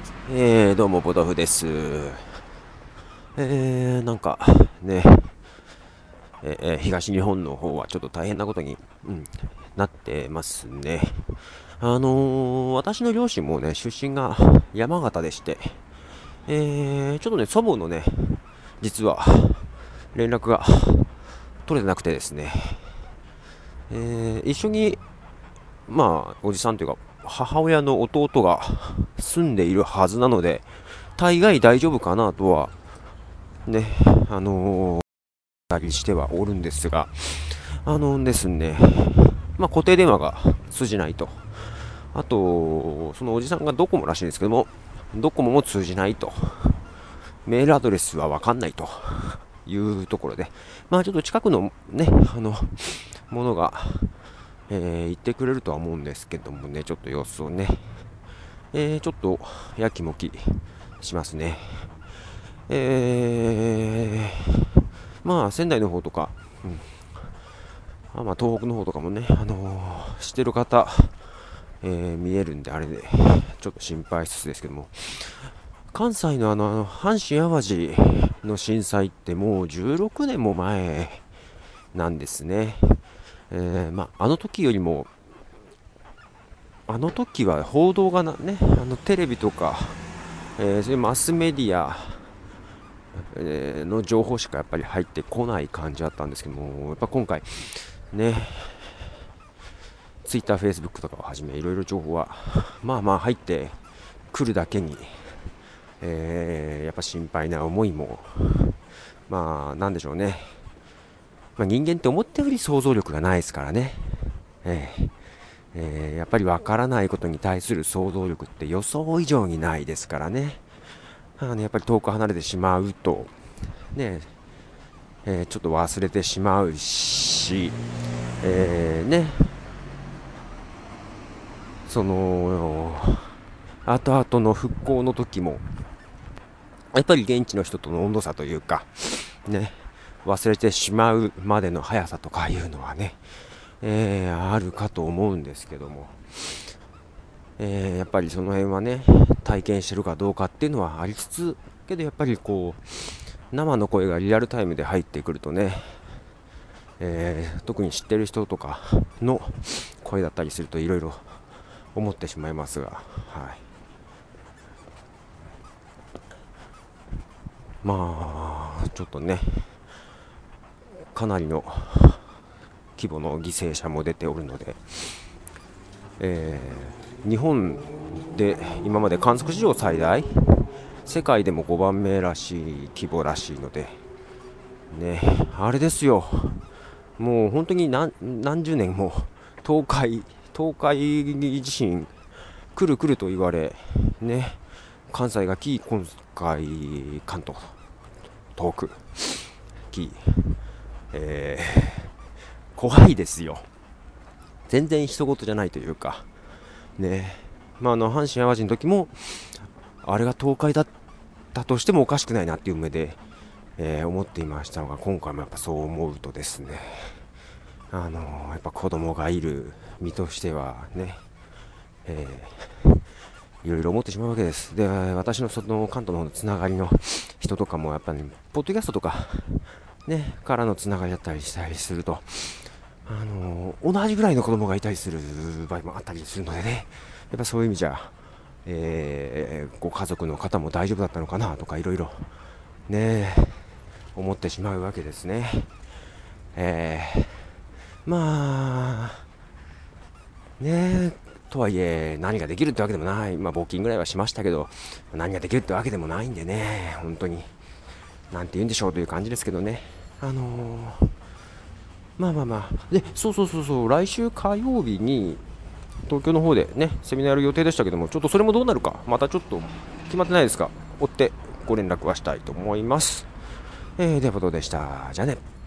どうも、ボトフです。なんか、ね、東日本の方はちょっと大変なことに、なってますね。私の両親もね、出身が山形でして、ちょっとね、祖母のね、実は、連絡が取れてなくてですね、一緒に、おじさんというか、母親の弟が住んでいるはずなので、大概大丈夫かなとは、ね、あのたりしてはおるんですが、ですね、固定電話が通じないと。あと、そのおじさんがドコモらしいんですけども、ドコモも通じないと。メールアドレスはわかんないというところで、ちょっと近くのね、ものが、言ってくれるとは思うんですけどもね、ちょっと様子をね、ちょっとやきもきしますね。仙台の方とか、東北の方とかもね、知ってる方、見えるんで、あれで、ちょっと心配しつつですけども、関西の阪神・淡路の震災ってもう16年も前なんですね。あの時よりも、あの時は報道がね、テレビとか、そういうマスメディア、の情報しかやっぱり入ってこない感じだったんですけども、やっぱ今回、ね、ツイッター、フェイスブックとかをはじめ、いろいろ情報は、入ってくるだけに、やっぱ心配な思いも、なんでしょうね。人間って思ったより想像力がないですからね。やっぱりわからないことに対する想像力って予想以上にないですからね。やっぱり遠く離れてしまうと、ね、ちょっと忘れてしまうし、ね、その、後々の復興の時も、やっぱり現地の人との温度差というか、ね、忘れてしまうまでの速さとかいうのはね、あるかと思うんですけども、やっぱりその辺はね、体験してるかどうかっていうのはありつつ、けどやっぱりこう、生の声がリアルタイムで入ってくるとね、特に知ってる人とかの声だったりするといろいろ思ってしまいますが、はい。ちょっとね、かなりの規模の犠牲者も出ておるので、日本で今まで観測史上最大、世界でも5番目らしい規模らしいので、ね、あれですよ、もう本当に何十年も東海地震来る来ると言われ、ね、関西が今回関東、遠く怖いですよ。全然人事じゃないというか、ね、阪神・淡路の時も、あれが東海だったとしてもおかしくないなっていう目で、思っていましたが、今回もやっぱそう思うとですね、やっぱ子供がいる身としてはね、いろいろ思ってしまうわけです。で、私のその関東の方のつながりの人とかもやっぱり、ポッドキャストとか、ね、からのつながりだったりしたりすると、同じぐらいの子供がいたりする場合もあったりするのでね、やっぱそういう意味じゃ、ご家族の方も大丈夫だったのかなとかいろいろね思ってしまうわけですね。えー、まあねとはいえ何ができるってわけでもない、募金ぐらいはしましたけど、何ができるってわけでもないんでね、本当になんて言うんでしょうという感じですけどね。で、そう、来週火曜日に東京の方でね、セミナーやる予定でしたけども、ちょっとそれもどうなるか、またちょっと決まってないですが、追ってご連絡はしたいと思います。では、ことでした。じゃあね。